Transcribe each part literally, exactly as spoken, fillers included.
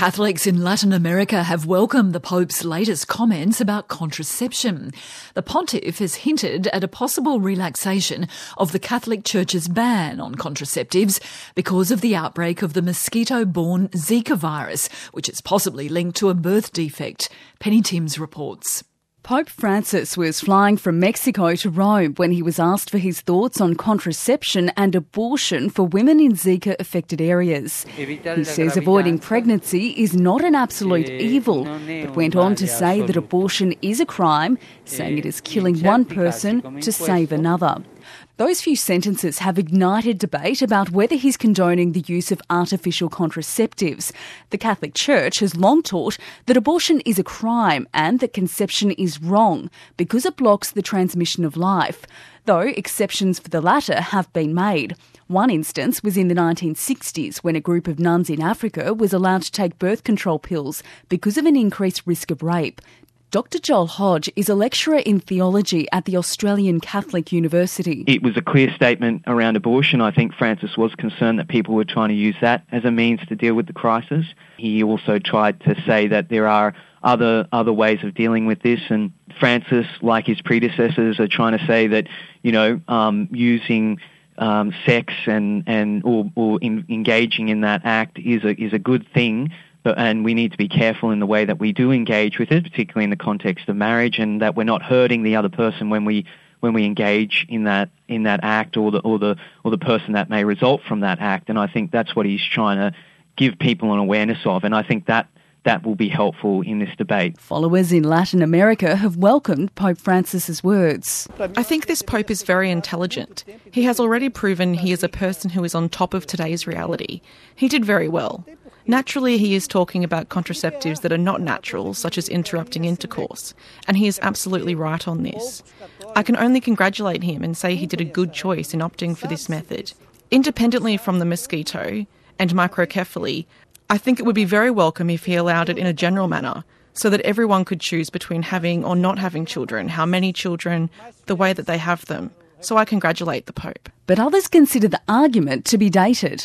Catholics in Latin America have welcomed the Pope's latest comments about contraception. The pontiff has hinted at a possible relaxation of the Catholic Church's ban on contraceptives because of the outbreak of the mosquito-borne Zika virus, which is possibly linked to a birth defect. Penny Timms reports. Pope Francis was flying from Mexico to Rome when he was asked for his thoughts on contraception and abortion for women in Zika-affected areas. He says avoiding pregnancy is not an absolute evil, but went on to say that abortion is a crime, saying it is killing one person to save another. Those few sentences have ignited debate about whether he's condoning the use of artificial contraceptives. The Catholic Church has long taught that abortion is a crime and that conception is wrong because it blocks the transmission of life, though exceptions for the latter have been made. One instance was in the nineteen sixties when a group of nuns in Africa was allowed to take birth control pills because of an increased risk of rape. Doctor Joel Hodge is a lecturer in theology at the Australian Catholic University. It was a clear statement around abortion. I think Francis was concerned that people were trying to use that as a means to deal with the crisis. He also tried to say that there are other other ways of dealing with this, and Francis, like his predecessors, are trying to say that, you know, um, using um, sex and and or, or in, engaging in that act is a is a good thing. But, and we need to be careful in the way that we do engage with it, particularly in the context of marriage, and that we're not hurting the other person when we when we engage in that in that act, or the or the or the person that may result from that act. And I think that's what he's trying to give people an awareness of, and I think that that will be helpful in this debate. Followers in Latin America have welcomed Pope Francis's words. I think this Pope is very intelligent. He has already proven he is a person who is on top of today's reality. He did very well. Naturally, he is talking about contraceptives that are not natural, such as interrupting intercourse, and he is absolutely right on this. I can only congratulate him and say he did a good choice in opting for this method. Independently from the mosquito and microcephaly, I think it would be very welcome if he allowed it in a general manner, so that everyone could choose between having or not having children, how many children, the way that they have them. So I congratulate the Pope. But others consider the argument to be dated.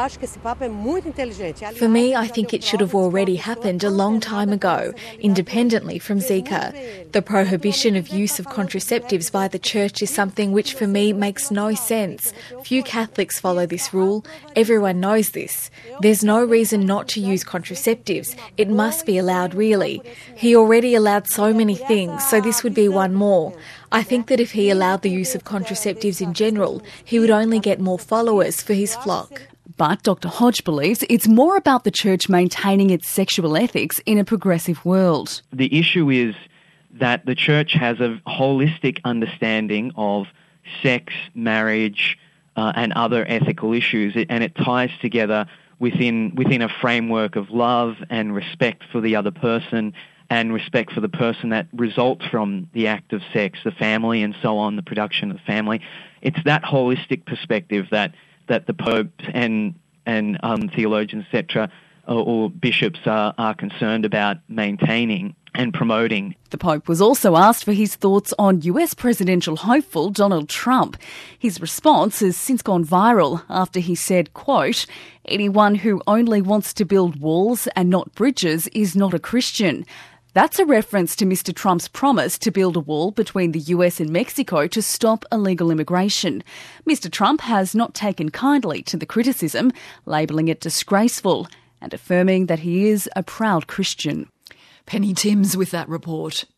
For me, I think it should have already happened a long time ago, independently from Zika. The prohibition of use of contraceptives by the Church is something which for me makes no sense. Few Catholics follow this rule. Everyone knows this. There's no reason not to use contraceptives. It must be allowed, really. He already allowed so many things, so this would be one more. I think that if he allowed the use of contraceptives in general, he would only get more followers for his flock. But Doctor Hodge believes it's more about the Church maintaining its sexual ethics in a progressive world. The issue is that the Church has a holistic understanding of sex, marriage, uh, and other ethical issues, and it ties together within within a framework of love and respect for the other person, and respect for the person that results from the act of sex, the family and so on, the production of the family. It's that holistic perspective that, that the Pope and and um, theologians, et cetera, or, or bishops are, are concerned about maintaining and promoting. The Pope was also asked for his thoughts on U S presidential hopeful Donald Trump. His response has since gone viral after he said, quote, "Anyone who only wants to build walls and not bridges is not a Christian." That's a reference to Mister Trump's promise to build a wall between the U S and Mexico to stop illegal immigration. Mister Trump has not taken kindly to the criticism, labelling it disgraceful and affirming that he is a proud Christian. Penny Timms with that report.